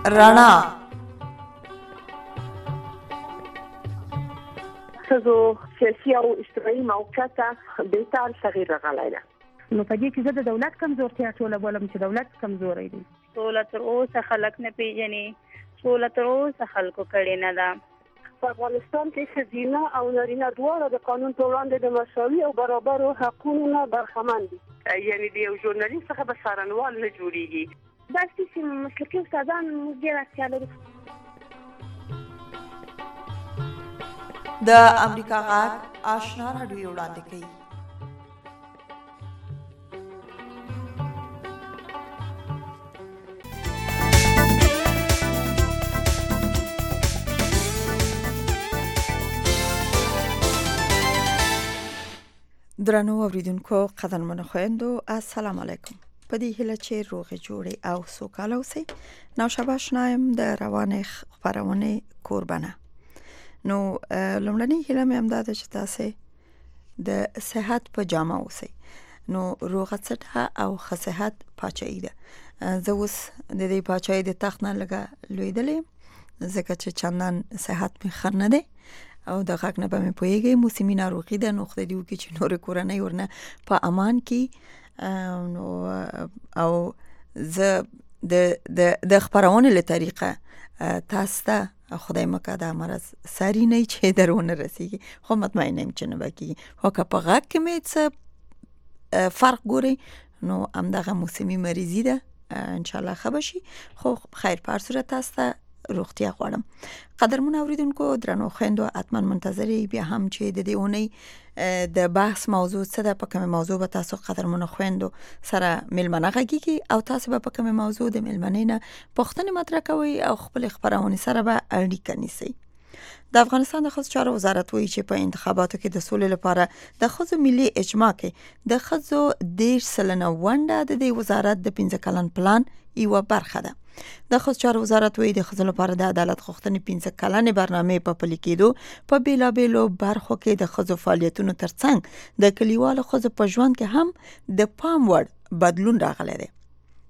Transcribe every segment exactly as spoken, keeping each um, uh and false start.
رڼا ښځو سیاسي او اجتماعي موقعیت بهتر تغییر راغلی ده. نو په دې کې زه د دولت کمزورتیا ټوله بولم چې دولت کمزوری دی. سوله تر اوسه خلک نه پیژني، سوله تر اوسه خلکو کړې نه ده. په افغانستان کې ښځینه او نارینه دواړه د قانون په وړاندې د مساوي او برابرو حقونو نه برخمن دي. یعنې د یو ژورنالیست څخه به څارنوال نه جوړېږي. داسې چې مسلکي استادان موږ ډېر اړتیا لرو. د امریکا غږ آشنا راډیو وړاندې کوي. درنو اوریدونکو، قدرمنو خویندو، السلام علیکم. په دې هیله چې روغې جوړې او سوکاله اوسئ. نوشابه آشنا یم د روانې خپرونې کوربنه. نو لومړنۍ هیله مې همدا ده چې تاسې د صحت په جامه اوسئ. نو روغه څټه او ښه صحت پاچاهي ده. زه اوس د دې پاچاهي د تخت نه لږه لوېدلې یم، ځکه چې چندان صحت مې ښه نه دی او د غږ نه به مې پوهېږئ. موسمي ناروغي ده، نو خدای دې وکړي چې نورې کورنۍ ورنه په امان کې. نو او زه د د د خپرونې له طریقه تاسو ته خدای مکه دا مرض ساری نه چې درونه رسیږي، خو مطمئنه یم چې نه به کېږي. خو که په غږ کې مې څه فرق ګورئ نو همدغه موسمي مریضي ده، انشاءالله ښه به شي. خو خیر، په هر صورت تاسو ته روغتیا غواړم. قدرمن اوریدونکو، درنو خویندو، حتما منتظرې بیا هم چې د دې اونۍ د بحث موضوع څه ده، په کومه موضوع به تاسو قدرمن خویندو سره ملمنه غږیږي او تاسو به په کومه موضوع د ملمنې نه پوښتنې مطرح کوئ او خپل خبرونه سره به اړیکه نیسئ. د افغانستان د ښځو چارو وزارت وایي چې په انتخاباتو کې د سولې لپاره د ښځو ملي اجماع کې د ښځو دېرش سلنه ونډه د دې وزارت د پنځه کلن پلان یوه برخه ده. د ښځو چارو وزارت وایي د ښځو لپاره د عدالت غوښتنې پنځه کلنې برنامې په پلي کېدو په بېلابېلو برخو کې د ښځو فعالیتونو ترڅنګ د کلیوالو ښځو په ژوند کې هم د پام وړ بدلون راغلی دی.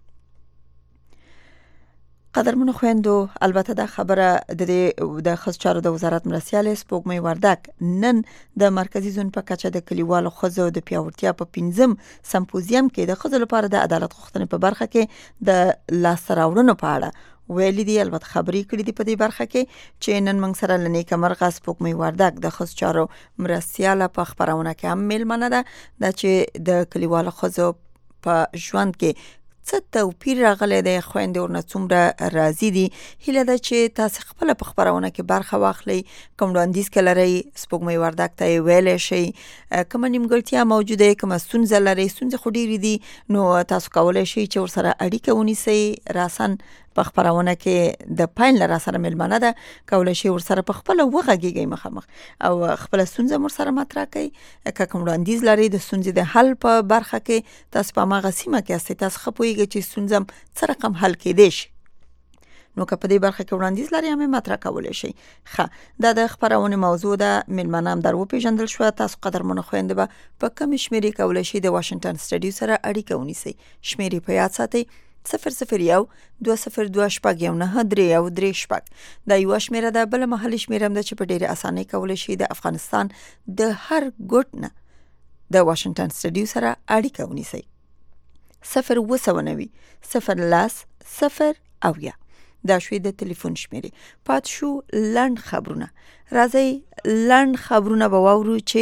قدرمنو خویندو، البته دا خبره د د ښځو چارو د وزارت مرستیالې سپوږمۍ وردک نن د مرکزي زون په کچه د کلیوالو ښځو د پیاوړتیا په پنځم سمپوزیم کې د ښځو لپاره د عدالت غوښتنې په برخه کې د لاسته راوړنو په اړه ویلي دي. البته خبرې کړې دي په دې برخه کې چې نن موږ سره له نیکمرغه سپوږمۍ وردک د ښځو چارو مرستیاله په خپرونه کې هم میلمنه ده، دا چې د کلیوالو ښځو په ژوند کې څه توپیر راغلی دی، خویندې ورنه څومره راضي دي. هیله ده چې تاسو خپله په خپرونه کې برخه واخلئ. کوم وړاندیز که لرئ سپوږمۍ وردک ته یې ویلی شئ. کومه نیمګړتیا موجوده یې، کومه ستونزه لرئ، ستونزې خو ډېرې دي، نو تاسو کولی شئ چې ورسره اړیکه ونیسئ. راسن په خپرونه کې د پاین له راسره مېلمنه ده، کولی شئ ورسره په خپله وغږیږئ مخامخ او خپله ستونزه مو ورسره مطرح کړئ. که کوم وړاندیز لرئ د ستونزې د حل په برخه کې، تاسو په هماغه سیمه کې هستئ، تاسو ښه پوهېږئ چې ستونزه څه رقم حل کېدی شي، نو که په دې برخه کې وړاندیز لرئ هم مطرح کولی شئ. ښه، دا د خپرونې موضوع ده. مېلمنه هم در وپېژندل شوه. تاسو قدرمنو خویندې به په کومې شمېرې کولی شئ د واشنګټن سټډیو سره اړیکه ونیسئ. شمېرې په یاد ساتئ: صفر صفر یو دوه صفر دوه شپږ یو نهه درې یو درې شپږ. دا یوه شمېره ده. بله محلي شمېره هم ده چې په ډېرې اسانۍ کولی شئ د افغانستان د هر ګوټ نه د واشنګټن سټډیو سره اړیکه ونیسئ. صفر اووه سوه نوي صفر لس صفر اویا. دا شوي د تلیفون شمېرې. پاتې شو لنډ خبرونه. راځئ لنډ خبرونه به واورو چې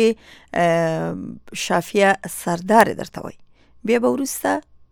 شافیه سردار درته وایي. بیا به وروسته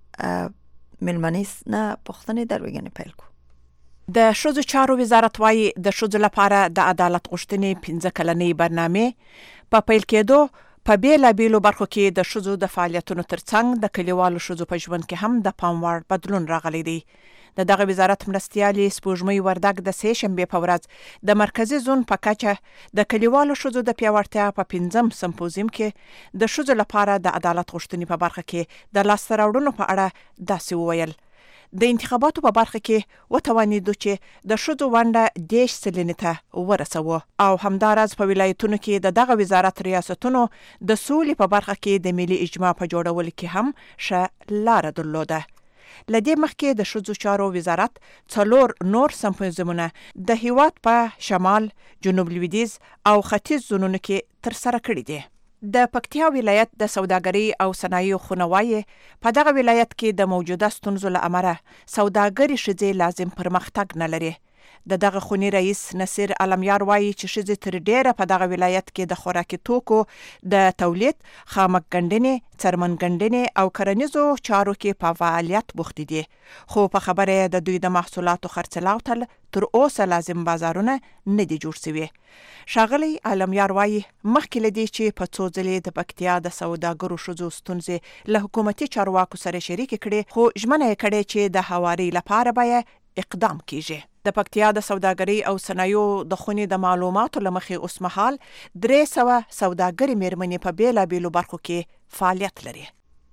مېلمنې نه پوښتنې درویګنې پیل کړو. د ښځو چارو وزارت وایي د ښځو لپاره د عدالت غوښتنې پنځه کلنې برنامې په پیل کېدو په بېلابېلو برخو کې د ښځو د فعالیتونو ترڅنګ د کلیوالو ښځو په ژوند کې هم د پام وړ بدلون راغلی دی. د دغه وزارت مرستیالې سپوږمۍ وردک د سې شنبې په ورځ د مرکزي زون په کچه د کلیوالو ښځو د پیاوړتیا په پنځم سمپوزیم کې د ښځو لپاره د عدالت غوښتنې په برخه کې د لاسته راوړنو په اړه داسې وویل. د انتخاباتو په برخه کې وتوانېدو چې د ښځو ونډه دېرش سلنې ته ورسوو او همداراز په ولایتونو کې د دغه وزارت ریاستونو د سولې په برخه کې د ملي اجماع په جوړولو کې هم ښه لاره درلوده. لدې مخکې د ښځو چارو وزارت څلور نور سمپوزیمونه د هیواد په شمال، جنوب لویدیځ او ختیځ زونونو کې ترسره کړي دي. د پکتیا ولایت د سوداګرۍ او صنایعو خونه وایي په دغه ولایت کې د موجوده ستونزو له امله سوداګري ښځې لازم پرمختګ نه لري. د دغه خونی رئیس نصیر علمیار وایي چې ښځې تر ډیره په دغه ولایت کې د خوراکي توکو د تولید، خامک ګنډنې، څرمن ګنډنې او کرنیزو چارو کې په فعالیت بوخت دي، خو په خبره د دوی د محصولاتو خرڅلاو ته تر اوسه لازم بازارونه نه دي جوړ شوي. ښاغلی علمیار وایي مخکې له دې چې په څو ځلې د پکتیا د سوداګرو ښځو ستونزې له حکومتي چارواکو سره شریکې کړې، خو ژمنه یې کړې چې د هواري لپاره به اقدام کیږي. د پکتیا د سوداګرۍ او صنایعو د خونې د معلوماتو له مخې اوس مهال درې سوه سوداګرې میرمنې په بیلابیلو برخو کې فعالیت لري.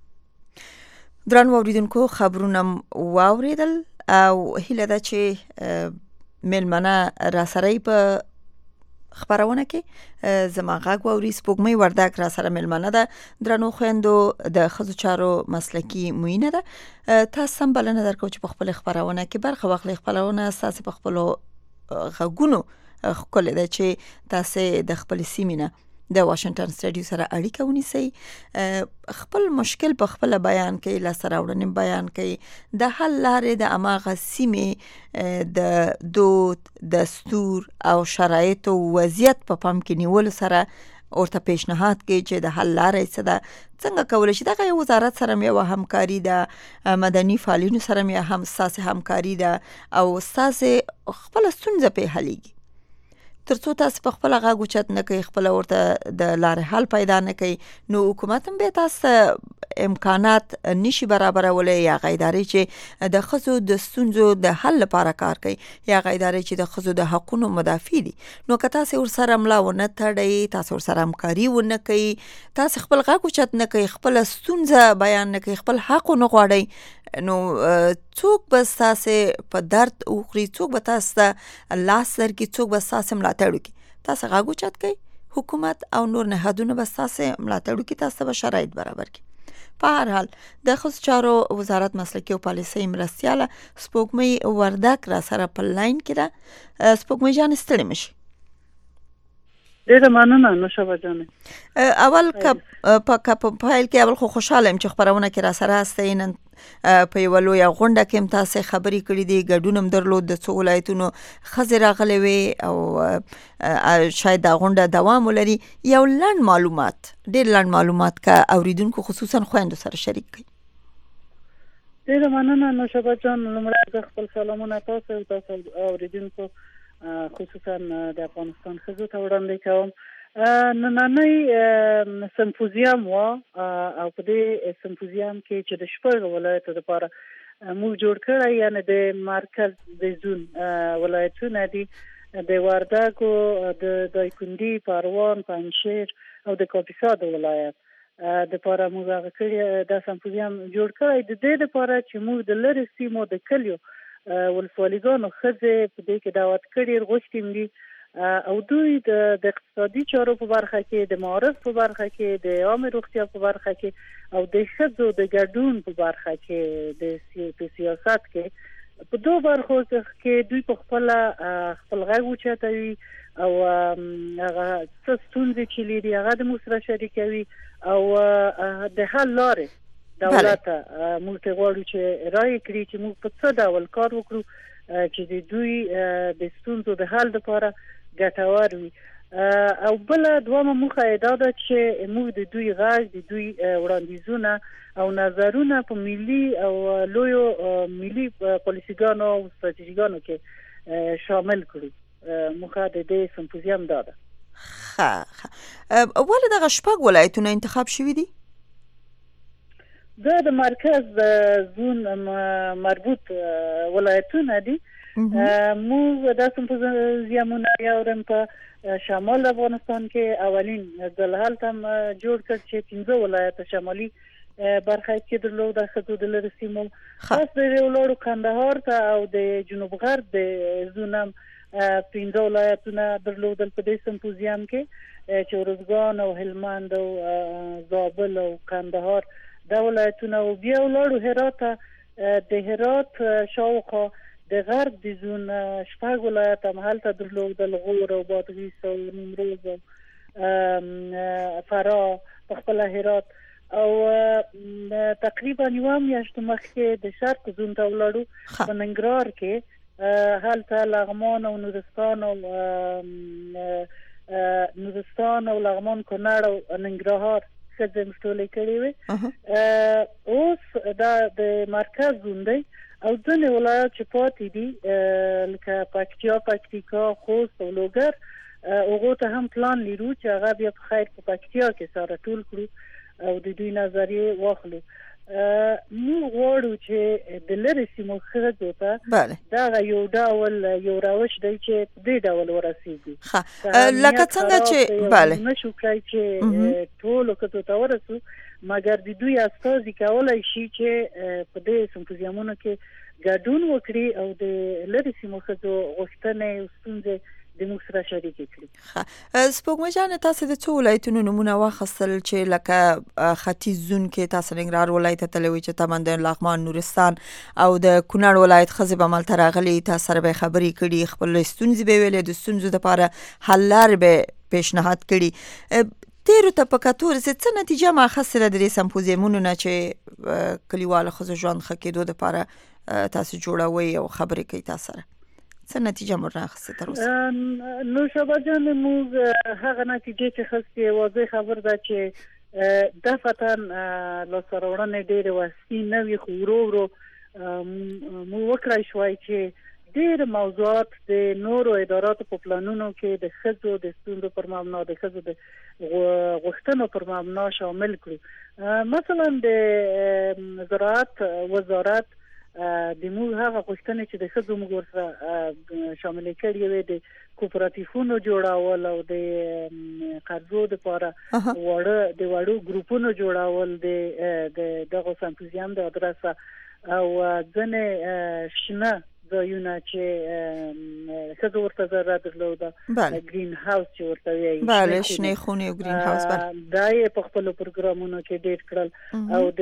درنو اوریدونکو، خبرونه واوریدل او هیله ده چې میلمنه راسره په خبرونه کې زما غږ واوري. سپوږمۍ وردک را سره ملمنه ده. درنو خويندو د ښځو چارو مسلکي معینه ده. تاسو هم بلنه درکو چې په خپل خبرونه کې برخه واخلئ. خپلونه تاسو په خپل غږونو خپل ده چې تاسو د خپل سیمینه د واشنگټن سټډیو سره اړیکه ونیسئ، خپل مشکل په خپل بیان کوي، لاسته راوړنې بیان کوي، د حل لارې د اماغه سیمې د دود، دستور او شرایطو وضعیت په پام کې نیول سره ورته پیشنهاد کوي چې د حل لارې څه ده، څنګه کولی شي دغه وزارت سره یو همکاري ده، مدني فعالینو سره هم ساسه همکاري ده او ساسه خپل ستونزه په حلېږي. ترڅو تاسو په خپل غاګو چت نه کوي، خپل ورته د لارې حل پیدا نه کوي، نو حکومت هم به تاسو امکانات نشي برابرولای، یا غیداري چې د خزو د ستونزو د حل لپاره کار کوي، یا غیداري چې د خزو د حقونو مدافع دي. نو که تاسو ور سره ملا ونه تړئ، تاسو ور سره همکاري ونه کوي، تاسو خپل غاګو چت نه کوي، خپل ستونزه بیان نه کوي، خپل حق نه غواړئ، نو څوک به تاسو په درد اوخري، څوک به تاسو لاس درکې، څوک به تاسو ملاتړ وکړي. تاسو غاګو چت کوي، حکومت او نور نهادونه به تاسو ملاتړ وکړي، تاسو به شرایط برابر کړي. په هر حال د ښځو چارو وزارت مسلکي او پالیسۍ مرستیاله سپوږمۍ وردک را سره په لاین کې ده. سپوږمۍ جان ستړې مشي. ډېره مننه نوشابه جانې. اول که په پایل کې اول خو خوشاله یم چې خبرونه کې را سره هستئ. نن په یوه لویه غونډه کې هم تاسې خبرې کړې دي، ګډون هم درلود، د څو ولایتونو ښځې راغلې وې او شاید دا غونډه دوام ولري. یو لنډ معلومات، ډېر لنډ معلومات که اوریدونکو خصوصا خویندو سره شریک کړئ. ډېره مننه نوشابه جان. لومړی زه خپل سلامونه تاسو او تاسو اوریدونکو خصوصا د افغانستان ښځو ته وړاندې کوم. نننی سمپوزیم و او په دې سمپوزیم کې چې د شپږ ولایتو لپاره موږ جوړ کړی، یعنی د مرکز د زون ولایتونه دي، د وردګو، د دایکنډي، پروان، پنجشیر او د کاپیسا د ولایت د لپاره موږ هغه کړی دا سمپوزیم جوړ کړی، د دې لپاره چې موږ د لرې سیمو د کلیو ولسوالیګانو ښځې په دې کې دعوت کړي، غوښتي دي او دوی د اقتصادي چارو په برخه کې، د معارف په برخه کې، د عامه روغتیا په برخه کې او د ښځو د ګډون په برخه کې، د سیاست کې، په دوه برخو کې دوی په خپل خپل غږ اوچتوي او هغه څه ستونزې چې لري هغه د موږ سره شریکوي او د حل لارې دولت موږ ته غواړو چې رایې کړي چې موږ په څه ډول کار وکړو چې د دوی د ستونزو د حل لپاره ګټور وي. او بل دوامه موخه دا ده چې موږ د دوی غږ، د دوی وړاندیزونه او نظرونه په ملي او لویو ملي پالیسیګانو او ستراتیژیګانو کې شامل کړو. موخه د دې سمپوزیم دا ده. ښه، ولې دغه شپږ ولایتونه انتخاب شوي دي؟ دا د مرکز زون مربوط ولایتونه دي. موږ دا سمپوزیمونه یاورم په شمال افغانستان کې اولین ځل هلته جوړ کړ چې پنځه ولایت شمالي برخه کې درلود، د ښځو د لرې سیمو، خاص د ولاړو کندهار ته او د جنوب غرب د زون هم پنځه ولایتونه درلودل په دې سمپوزیم کې چې ارزګان او هلمند او زابل او کندهار دا ولایتونه، او بیا ولاړو هرات د هرات شاوخوا د غرب د زون شپږ ولایت هم هلته درلودل، غور او بادغیس او نیمروز او فراه په خپل هرات او تقریبا یو میاشت مخکې د شرق زون ته ولاړو په ننګرهار کې هلته لغمان او نورستان او نورستان او لغمان کونړ او ننګرهار څخه مشتولې کړې وي. اوس دا د مرکز زون دی او ځینې ولایات چې پاتې دي لکه پکتیا، پکتیکا، خوست او لوګر هغو ته هم پلان لرو چې هغه بیا په خیر په پکتیا کې سره ټول کړو او د دوی نظریې واخلو. موږ غواړو چې د لرې سیمو ښځو ته دغه یو ډول یو روش دی چې په دې ډول ورسېږي. لکه څنګه چې بله نشو کړی چې ټولو ښځو ته ورسو، مګر د دوی استازي کولی شي چې په دې سمپوزیمونو کې ګډون وکړي او د لرې سیمو ښځو غوښتنې او ستونزې د موږ سره شریکې کړي. سپوږمۍ جانه، تاسو د څو ولایتونو نومونه واخیستل چې لکه ختیځ زون کې تاسو ننګرهار ولایت ته تللی چې تمن د لغمان، نورستان او د کونړ ولایت ښځې به هملته راغلي، تاسو سره به خبرې کړي، خپل ستونزې به ویلې، د ستونزو دپاره حل لارې به پیشنهاد کړي. تیرو ته په کتو څه نتیجه ما اخیستله د دې سمپوزیمونو نه چې کلیوالو ښځو ژوند ښه کېدو دپاره تاسو جوړوئ او خبرې کوي تاسو سره؟ څه نتیجه مو راخیستې تر اوسه؟ نو شابه جان، موږ هغه نتیجې چې خستې واضح خبر ده چې دفعتاً لاسته راوړنې ډېرې وسطي نه وي، خو ورو ورو موږ وکړای شوای چې ډېر موضوعات د نورو اداراتو په پلانونو کې د ښځو د ستونزو پر مبنا، د ښځو د غوښتنو پر مبنا شامل کړو. مثلا د زراعت وزارت د موږ هغه غوښتنې چې د ښځو موږ ورسره شاملې کړې وې، د کوپراتیفونو جوړول او د قرضو دپاره واړه د وړو ګروپونو جوړول د دغه سمپوزیم د ادرسه او ځینې شنه ځایونه چې ښځو ورته ضرورت درلوده، ګرین هاوس چې ورته وایي، بله شنې خونې او ګرین هاوس، دا یې په خپلو پروګرامونو کې ډېر کړل. او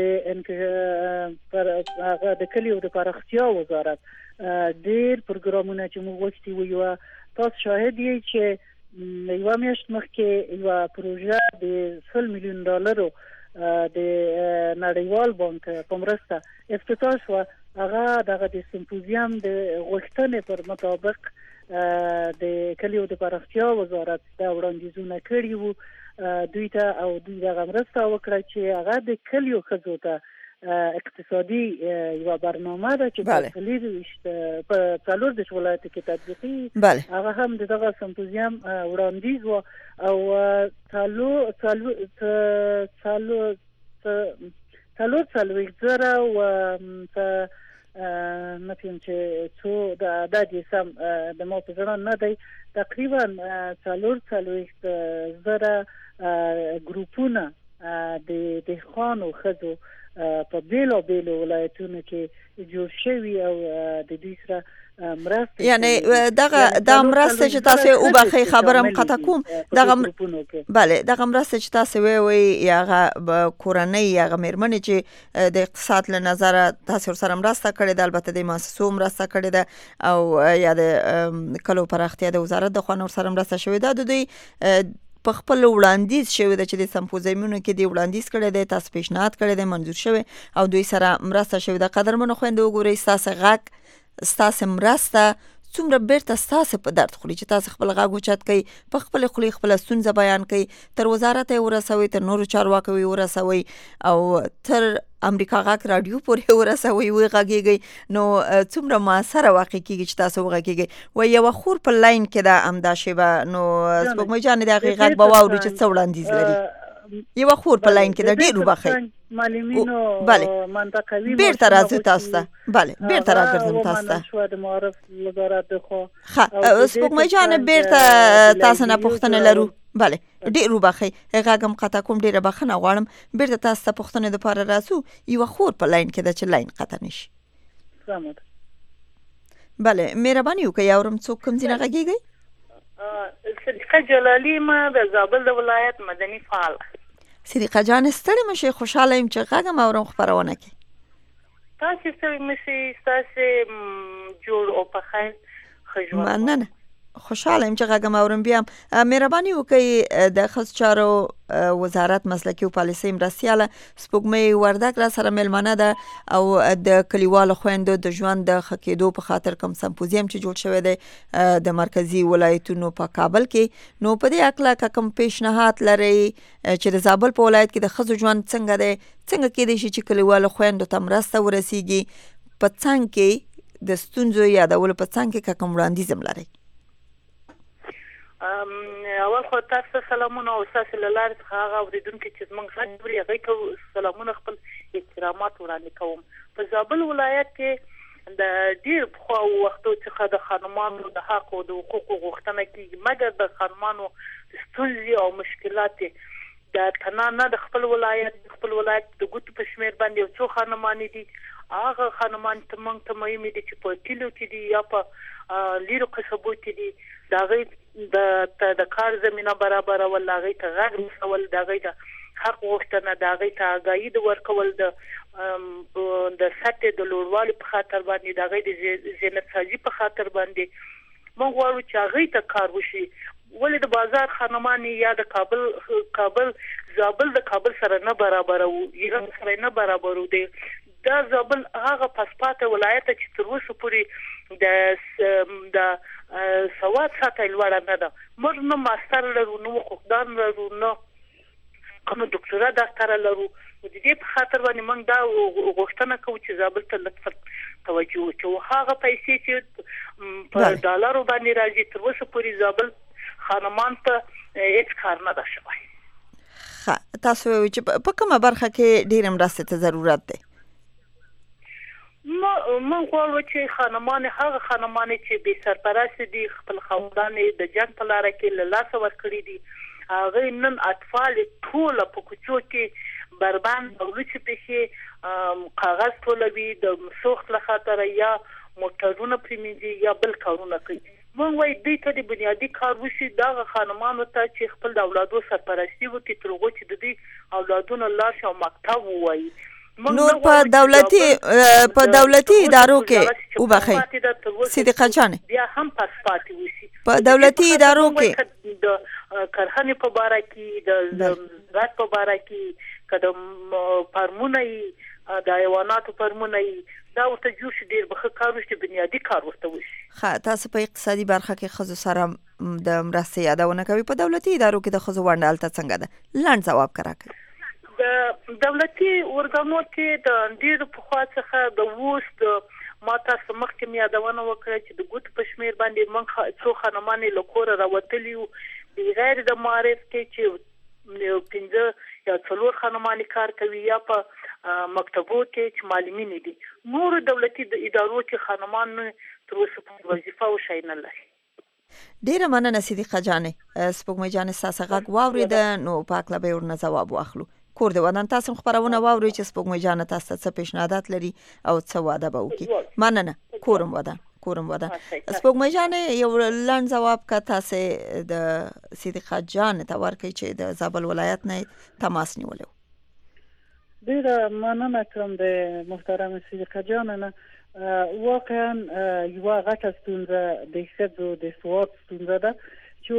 د هغه د کلیو د پراختیا وزارت ډېر پروګرامونه چې موږ غوښتي وو. یوه تاسو شاهد یې چې یوه میاشت مخکې یوه پروژه د سل میلیون ډالرو د نړیوال بانک په مرسته افتتاح شوه. هغه دغه د سمپوزیم د غوښتنې پر مطابق د کلیو د پراختیا وزارت دا وړاندیزونه کړي وو دوی ته، او دوی دغه مرسته وکړه چې هغه د کلیو ښځو ته اقتصادي یوه برنامه ده چې په څلور په څلور دېرش ولایتو کې تطبیقي، هغه هم د دغه سمپوزیم وړاندیز و. او څلور څلور څلور څلور څلوېښت زره و نه پوهیم چې څو دا دې سم د ما په زړه نه دی، تقریبا څلور څلوېښت زره ګروپونه د دهقانو ښځو په بېلابېلو ولایتونو کې جوړ شوي او د دوی سره مرسته، یعنی دغه د مرسته چې تاسو وبخې خبرم قطع کوم، دغه بله دغه مرسته چې تاسو وی هغه کورنۍ هغه میرمنې چې د اقتصاد له نظره تاسو سره مرسته کړې ده، البته د مؤسسو مرسته کړې ده او یا د کلو پراختیا د وزارت د خوا نور سره مرسته شوې ده، د دوی په خپل وړاندیز شوی ده چې د سمپوزیمونو کې دی وړاندیز کړی دی، تاسو پیشنهاد کړی دی، منظور شوی او دوی سره مرسته شوې ده. قدرمنو خویندو وګورئ، ستاسو غږ، ستاسو مرسته څومره بیرته ستاسو په درد خوري چې تاسو خپل غږ اوچت کوئ، په خپل خولې خپله ستونزه بیان کوئ، تر وزارت یې ورسوئ، تر نورو چارواکو یې ورسوئ او تر امریکا غږ راډیو پورې ورسوئ، وغږیږئ، نو څومره موثره واقع کېږي چې تاسو وغږیږئ. و یوه خور په لاین کې ده همدا شیبه، نو سپوږمۍ جانې د هغې غږ به واورو چې څه وړاندیز لري. یوه خور په لاین کې ده، ډېر وبخئ. معلمینو بله منطقوي بیرته راځو تاسو ته، بله بیرته راګرځم تاسو ته. شو د معارف وزارت د خوا ښه سپوږمۍ جانې بیرته تاسو نه پوښتنه لرو. بله ډېر وبخئ، غږ هم قطع کوم، ډېره بخښنه غواړم. بیرته تاسو ته پوښتنې دپاره راځو. یوه خور په لاین کې ده چې لاین قطع نه شي. بله مهرباني وکړئ، اورم څوک کوم ځای نه غږېږئ؟ صدیقه جلالي، ما د زابل د ولایت مدني فعال. صدیقه جان ستړې مشې، خوشحاله یم چې غږم اورم خپرونه کې. تاسو څه مې تاسو جوړ او په خیر خجوه مننه خوشاله یم چې غږم اورم. بیا مهرباني وکړئ د خص چارو وزارت مسلکي او پالیسي مرستياله سپوږمۍ وردک را سره ملمنه ده او د کلیوالو خويندو د ژوند د خکېدو په خاطر کوم سمپوزیم چې جوړ شوی دی د مرکزی ولایتونو په کابل کې، نو په دې اکلا کوم پیشنهاد لري چې د زابل په ولایت کې د خزو ژوند څنګه دی، څنګه کې دي چې کلیوالو خويندو ته مرسته ورسیږي، په څنګه کې د ستونزو یادولو په څنګه کې کوم وړاندیز لري؟ ام اول خو تاسو سلامونه او تاسو له لارې څخه هغه اوریدونکو چې موږ غواړو هغه ته سلامونه خپل احترامات وړاندې کوم. په زابل ولایت کې د ډیر خو وختو څخه د خانمانو د حق او د حقوقو غوښتنه کیږي، مګر د خانمانو ستونزې او مشکلات د تنه نه د خپل ولایت خپل ولایت د ګوت په شمیر باندې څو خانمان دي، هغه خانمان ته موږ ته مهمه دي چې په کلیو کې دي یا په لیرو قصبو کې دي، دا غي د د کار زمينه برابر او لاغي ته غږ مسول دا غي ته حق وختنه دا غي ته غاید ورکول د د سټه د لوړوالي په خاطر باندې دا غي د زینت سازي په خاطر باندې موږ غواړو چې غي ته کار وشي. ولې د بازار خانمانی یا د کابل کابل زابل د کابل سره نه برابر او ایران سره نه برابر دي. دا زابل هغه پاسپاته ولایت چې تر اوسه پورې د د سواد ساتل وړاندې نه ده. موږ نو ماستر لرو، نو خدان لرو، نو کوم ډاکټرا ډاکټر لرو. د دې په خاطر باندې موږ دا غوښتنه کوو چې زابل ته لږ توجه وکړو. هغه پیسې چې په ډالرو باندې راځي تر اوسه پورې زابل خانمان ته هیڅ کار نه ده شوی. ښه، تاسو چې په کومه برخه کې ډېر مرستې ته ضرورت دی؟ ما من غواړم چې خانمان هغه خانمان چې به سرپرست دي خپل خاوندان د جنگ په لار کې له لاس ورکړي دي، هغه نن اطفال ټول په کوڅو کې بربند دولت په کاغذ ټولوي د سوخت له خاطر یا موټرونه پریمینځي یا بل کارونه کوي. موږ وايي دې ته د بنیادی کار وشي دا خانمانو ته چې خپل د اولادو سرپرستی وکړي تر هغه چې د دې اولادونو لاش او مکتب وایي. نور په دولتي په دولتي ادارو کې وبخي صدیقه جان بیا هم پاسپاتی وشي په دولتي ادارو کې د کرهنې په باره کې د زراعت په باره کې کدم پرمونه د حیواناتو پرمونه دا ورته جوړ شي ډیر به کار وشي بنیادی کار ورته وشي. ښه، تاسو په اقتصادي برخه کې خزو سره د مرستې یادونه کوي، په دولتي ادارو کې د خزو ونډه الته څنګه ده؟ لاند جواب کراکړئ. د دولتي ورګانو کې د ډیر په خوا څخه د ووست ما تاسو مخکې مې یادونه وکړه چې د ګوت په شمیر باندې موږ څو خانمان له کور راوتلی یو بغیر د معرف کې چې پنځه یا څلور خانمان کار کوي یا په مکتبو کې چې معلمین دي. نور دولتي د ادارو کې خانمان تر اوسه په وظیفه او شای نه لري. ډیره مننه صدیقه جانې. سپوږمۍ جانې ستاسو غږ واورېده نو په هکله به ورنه ځواب واخلو. کور د ودان تاسو خبرونه واورئ چې سپوږمۍ جان تاسو څه پیشنهادات لري او څه واده به وکړي. مننه. کورم ودان کورم ودان سپوږمۍ جان یو لاند جواب کا تاسو د صدیقه جان ته ورکړي چې د زابل ولایت نه تماس نیولو. ډیره مننه کوم د محترم صدیقه جان نه. واقعا یو غټه ستونزه د ښځو د سواد ستونزه ده چې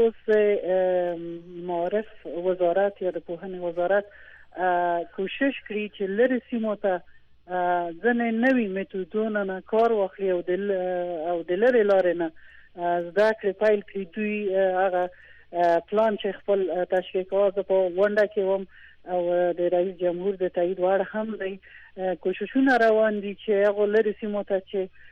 اوس معرف وزارت یا د پوهنې وزارت کوشش کړي چې لري سیمو ته ځنې نوي میتودونه نه کار واخلي او د او د لري لارې نه زده کړې پیل کړي. دوی هغه پلان چې خپل تشکیل کوي په ونډه کې وم او د رئیس جمهور د تایید وړ هم دی کوششونه روان دي چې هغه لري سیمو ته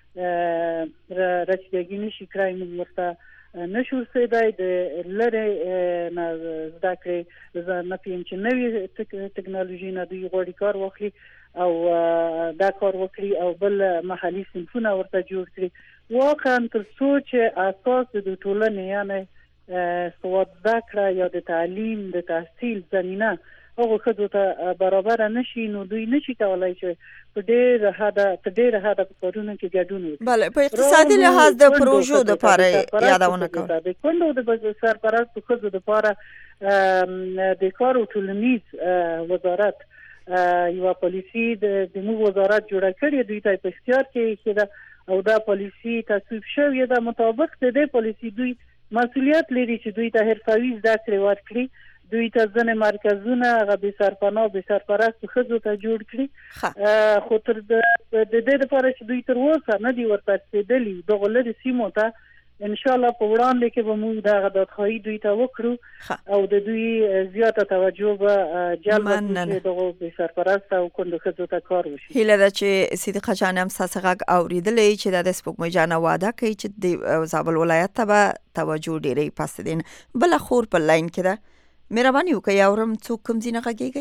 چې رسیدګي نشي کړای موږ ورته نشو سیدای د لری نه زده کړې زه نه پیم چې نوې ټکنالوژي نه دوی غوړي کار واخلي او دا کار وکړي او بل محلي صنفونه ورته جوړ کړي. واقعا تر څو چې اساس د ټولنې یعنی سواد زده کړه یا د تعلیم د تحصیل زمینه هغه خدو ته برابر نشي نو دوی نشي کولای چې په ډېر حد په ډېر حد په کارونو کې ګډون وکړي. بله په اقتصادي لحاظ د پروژو د لپاره یادونه کوم د کندو د سرپرست خدو د لپاره د کار او ټولنیز وزارت یو پالیسی د موږ وزارت جوړه کړې دوی ته په اختیار کې چې او دا پالیسی تصویب شوی د مطابق د دې پالیسی دوی مسؤلیت لري چې دوی ته حرفوي زده کړې ورکړي دوی ته ځنې مرکزونه هغه بې سرپناه بې سرپرست ښځو ته جوړ کړي خو تر د دې لپاره چې دوی تر اوسه نه دي ورته رسېدلي دغو لرې سیمو ته ان شاء الله په وړاندې کې به موږ دغه دادخواهي دوی ته وکړو او د دوی زیاته توجه به جلب کړي دغه بې سرپرسته او کونډو ښځو ته کار وشي. هیله ده چې صدیقه جان هم ستاسو غږ اورېدلی چې د سپوږمۍ جانه وعده کوي چې د زابل ولایت ته به توجه ډېرې پسې دي. بله خور په لاین کې ده، مهرباني وکړئ اورم څوک کوم ځای نه غږېږئ؟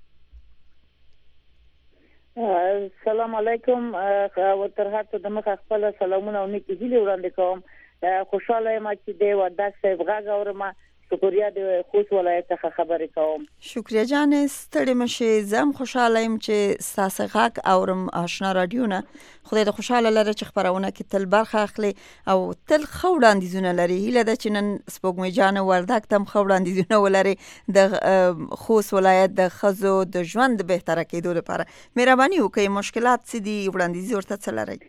السلام علیکم. تر هر څه دمخه خپل سلامونه او نیکې هیلې وړاندې کوم. خوشاله یم چې د وردګ صاحب غږ اورم. شکریا د خوست ولایت څخه خبرې کوم. شکریا جان ستړي مشه، زم خوشاله یم چې ستاسو غږ اورم آشنا رادیو نه. خدای د خوشاله لره چې خبرونه کې تل برخه اخلي او تل خو وړاندیزونه لري. هیله ده چې نن سپوږمۍ جان وردګ تم خو وړاندیزونه ولري د خوست ولایت د خزو د ژوند بهتره کېدو لپاره. مهرباني وکړئ مشکلات څه دي وړاندیز ورته څه لري؟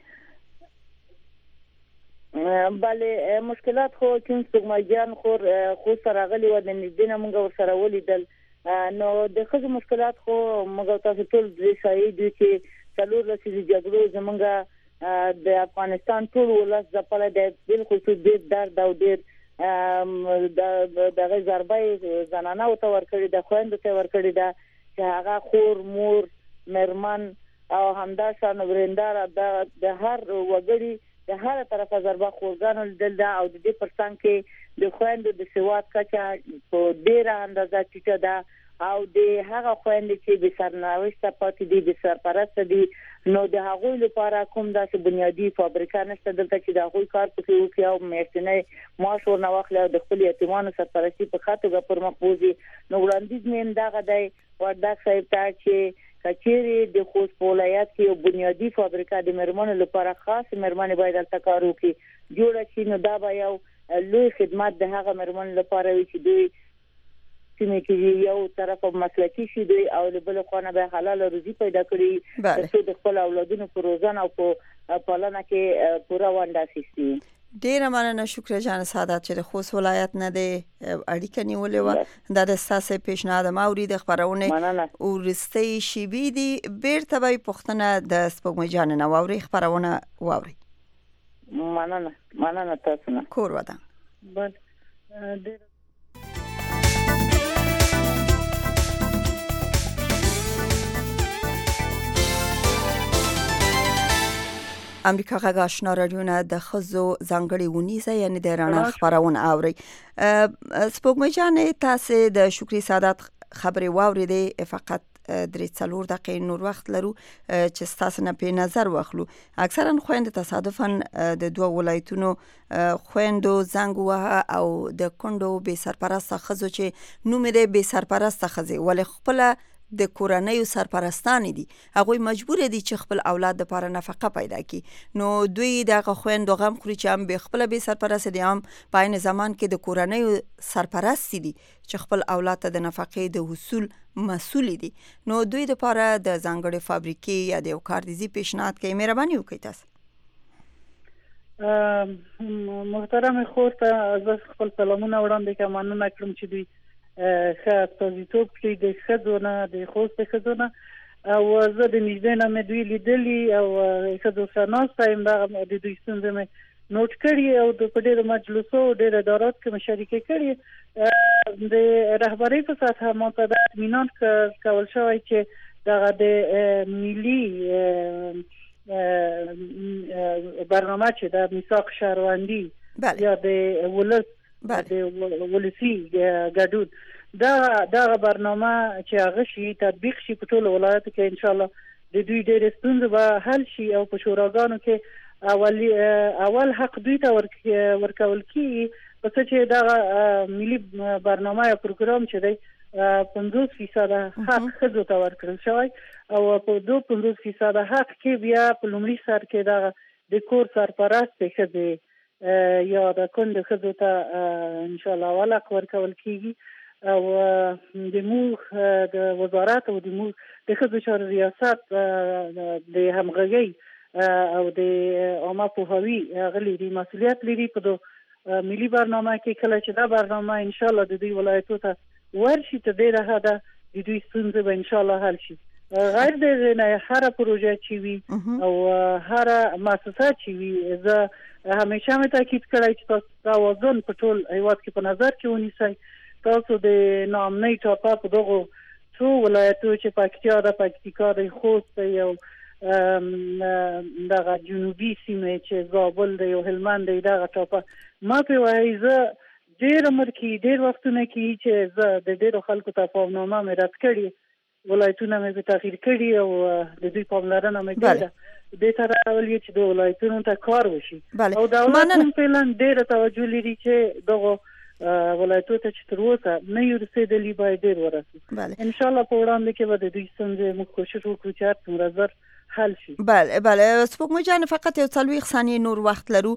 بله مشکلات خو چې سپوږمۍ جان خور خو سره غلي و د نږدې نه موږ ورسره ولیدل نو د ښځو مشکلات خو موږ تاسو ټول درې شاهد یو چې څلور لسیزې جګړو زموږ د افغانستان ټول ولس ځپلی دی، بالخصوص ډېر درد او ډېر دغه ضربه زنانه ورته ورکړې ده، خویندو ته ورکړې ده چې هغه خور مور مېرمن او همداشان وریندار د هر وګړي د هر طرفه ضربه خورګانو لیدل ده او د دې پرڅنګ کې د خویندو د سواد کچه په ډېره اندازه ټیټه ده او د هغه خویندې چې بې سرنوشته پاتې دي بې سرپرسته دي نو د هغوی لپاره کوم داسې بنیادي فابریکه نشته دلته چې د هغوی کار پکې وکړي او میاشتنی معاش ورنه واخلي او د خپلو یتیمانو سرپرستي په ښه توګه پر مخ بوځي. نو وړاندیز مې همدغه دی وردګ صاحب ته چې کچېرې د خوست په ولایت کې یو بنیادي فابریکه د مېرمنو لپاره خاص مېرمنې باید هلته کار وکړي جوړه شي نو دا به یو لوی خدمت د هغه مېرمنو لپاره وي چې دوی سیمې کې یو طرفه مسلکي شي دوی او له بل خوا نه به حلاله روزي پیدا کړي ترڅو د خپل اولادونو په روزنه او په پالنه کې پوره ونډه اخیستي. ډیره مننه شکر جان سعادت چې د خوست ولایت نه دی اړیکه نیولې و دا د ستاسو پیشنهاد ماوري د خبرونه ورستي شیبي دي بیرته به پښتنه د سپوږمۍ جان نه واوري خبرونه واوري. مننه مننه تاسو نه کور ودان. بله امریکا غږ آشنا رادیو نه د خزو ځانګړي ونیزه یعنی د رڼا خبرونه اوري. سپوږمۍ جان تاسو د شکري سعادت خبرې واورېدې فقط درې څلور دقیقې نور وخت لرو چې تاسو نه په نظر واخلو. اکثرا خويند تصادفا د دوه ولایتونو خويندو زنګ وه او د کندو به سرپرست خزو چې نوم یې به سرپرست خزي ول خپل د کورنۍ سرپرستان دي هغه مجبور دي چې خپل اولاد لپاره نفقه پیدا کړي نو دوی دغه خويندو غم خوري چې هم به خپل به سرپرست دي هم په عین زمان کې د کورنۍ سرپرست دي چې خپل اولاد ته د نفقې د حصول مسؤل دي نو دوی لپاره د ځانګړي فابریکې یا د یو کاردیزي پیشنهاد کوي. مهرباني وکړئ تاسو. محترم خور ته خپل سلامونه وړاندې کوم. مننه کوم چې دوی ښه استازیتوب کړي د ښځو نه د خوست ښځو نه او زه د نږدې نه مې دوی لیدلي او ښځو سره ناسته یم دغه د دوی ستونزې مې نوټ کړي او د په ډېرو مجلسو ډېر ادارات کې مې شریکې کړي. د رهبرۍ په سطحه ماته دا اطمینان کول شوی چې دغه د ملي برنامه چې د میثاق شهروندي یا د ولس د ولسی ګډون دا دا برنامه چې هغه شي تطبیق شي په ټول ولایتو کې ان شاء الله د دوی ډېر ستونزې به حل شي او په شوراګانو کې اولی اول حق دوی ته ورکول کیږي په څه چې دا ملي برنامه یا پروګرام چې دی پنځوس فیصد حق ښځو ته ورکړل شوی او په دوه پنځوس فیصد حق کې بیا په لومړي سر کې دا د کور سرپرست ښځې یا د کندو ښځو ته ان شاء الله ولق ورکول کیږي او د موږ د وزارت او د موږ د ښځو چارو ریاست د همغږۍ او د عامه پوهاوي غلي د مسؤلیت لري په د ملي برنامه کې. کله چې دا برنامه ان شاء الله د دوی ولایتو ته ورشي ته ډیره حده د دوی ستونزې به ان شاء الله حل شي. غیر د نه هر پروژه چې وي او هر مؤسسه چې وي زه همیشه مې تاکید کړی چې تاسو توازن په ټول هیواد کې په نظر کې ونیسئ. تاسو د ناامنۍ ټاپه په دغو څو ولایتو چې پکتیا ده، پکتیکا ده، خوست ده، یو دغه جنوبي سیمه چې زابل ده، یو هلمند ده، دغه ټاپه ما په وایي زه ډېر عمر کې ډېر وختونه کې چې زه د ډېرو خلکو ته پاملرنه مې رد کړې، ولایتونه مې په تغییر کړي او د دوی پاملرنه مې کړې. دې ته راولي چې د ولایتونو ته کار وشي او دولت هم فعلا ډېره توجه لري چې دغه ولایتو ته چې تر اوسه نه یو رسېدلي باید ډېر ورسي. ان شاء الله په وړاندې کې به د دوی ستونزې موږ کوشش وکړو چې هر څومره زر حل شي. بله بله سپوږمۍ جان فقط یو څلوېښت ثانیې نور وخت لرو.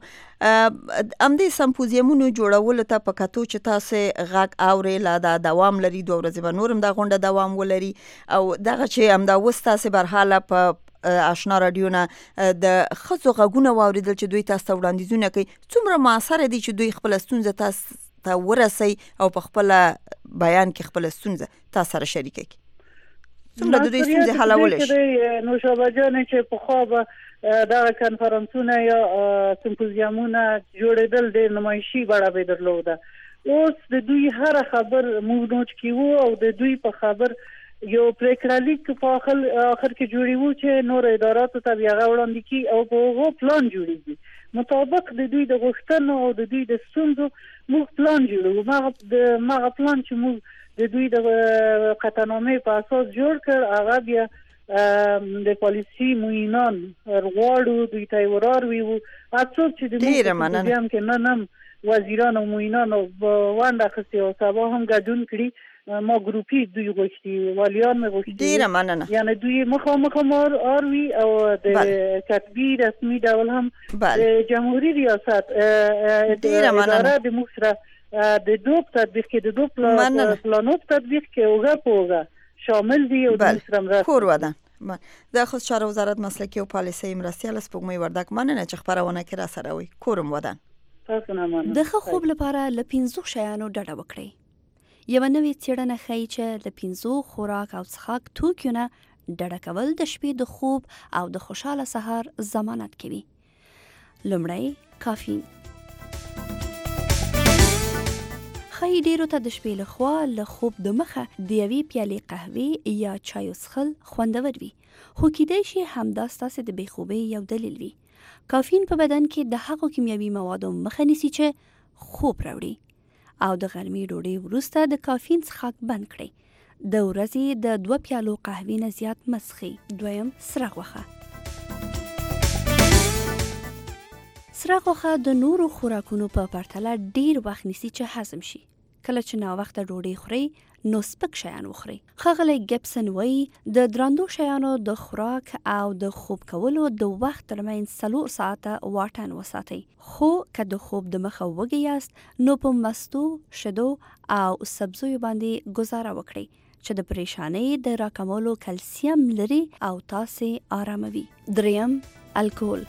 همدې سمپوزیمونو جوړولو ته په کتو چې تاسې غږ اورې لا دا دوام لري، دوه ورځې به نور هم دا غونډه دوام ولري او دغه چې همدا اوس تاسې برحاله په آشنا رادیو نه د ښځو غږونه واورېدل چې دوی تاسو ته وړاندیزونه کوي، څومره مؤثره دي چې دوی خپله ستونزه تاسو ته ورسوي او په خپله بیان کې خپله ستونزه تاسو سره شریکه کړي؟ څومره د دوی ستونزې حلولی شي؟ نوشابه جانې چې پخوا به دغه کنفرانسونه یا سمپوزیمونه جوړېدل ډېر نمایشي بڼه به یې درلوده. اوس د دوی هره خبر موږ نوټ کیو او د دوی په خبر یو پریکړه لیک په اخر کې جوړیو چې نور اداراتو ته بیا هغه وړاندې کړي او په هغو پلان جوړېږي. مطابق د دوی د غوښتنو او د دوی د ستونزو موږ پلان جوړوو. مغه پلان چې موږ د دوی د قطعنامې په اساس جوړ کړ، هغه بیا د پالیسي معینان غواړو دوی ته ورار ویو اڅوک چې د موږ هم کې نه نم وزیران او معینان او وانده خسي او سبا هم ګډون کړي. ما ګروپي دوی غوښتي، والیان مې غوښتي. ډیره مننه. یعنی دوی مخامخ مار اروي او د کتبي رسمي ډول هم د جمهوریت ریاست اداره د مخسره د دوه تطبیق کې د دوه پلانو تطبیق کې اوګه پوګه شامل دي او د مصرم کور ودان. د خصوصي چارو وزارت مسلکی او پالیسي مرستيال سپوږمۍ وردک مننه چې خبرونه کې را سره وي. کورم ودان. تاسو نه مننه. د خوب لپاره ل پنځو شیانو ډډه وکړئ. یو نوې څېړنه ښیي چې د پنځو خوراک او څښاک توکیو نه ډډه کول د شپې د خوب او د خوشاله سهار ضمانت کوي. لومړی کافین. ښایي ډېرو ته د شپې لخوا له خوب د مخه د یوې پیالې قهوې یا چایو څښل خوندور وي، خو کیدای شي همدا ستاسې د بېخوبۍ یو دلیل وي. کافین په بدن کې د هغو کیمیاوي موادو مخه نیسي چې خوب راوړي او د غرمې ډوډۍ وروسته د کافین څښاک بند کړئ. د ورځې د دوه پیالو قهوې نه زیات مه څښئ. دویم سره غوښه. سره غوښه د نورو خوراکونو په پرتله ډیر وخت نیسي چې هضم شي. کله چې ناوخته ډوډۍ خورئ نو سپک شیان وخورئ. ښاغلی ګیبسن وایي د درندو شیانو د خوراک او د خوب کولو د وخت ترمنځ څلور ساعته واټن وساتئ. خو که د خوب د مخه وږي یاست نو په مستو، شیدو او سبزیو باندې گزاره وکړئ چې د پریشانۍ د راکمولو کلسیم لري او تاسې آراموي. دریم الکول.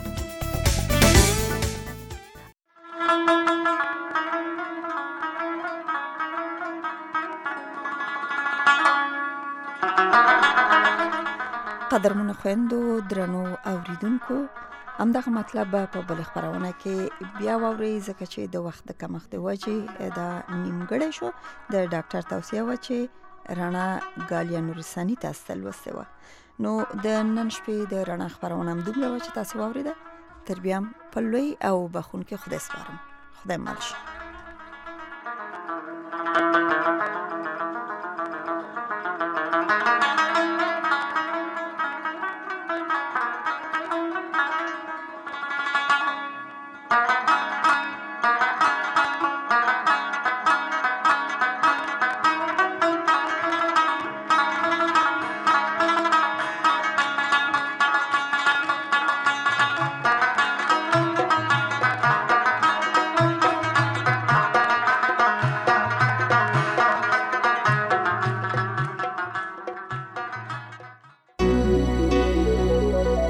قدرمنو خويندو درنو اوریدونکو، همدغه مطلب په بل خبرونه کې بیا ووري ځکه چې د وخت د کمښت وجې دا نیمګړی شو. د ډاکټر توصیه و چې رڼا ګالیا نورسانی تاسو لوسته و. نو د نن شپې د رڼا خبرونه هم دومره و چې تاسو واورید. تر بیا په لوی او بخون کې خدای سپارم. خدای مل شي.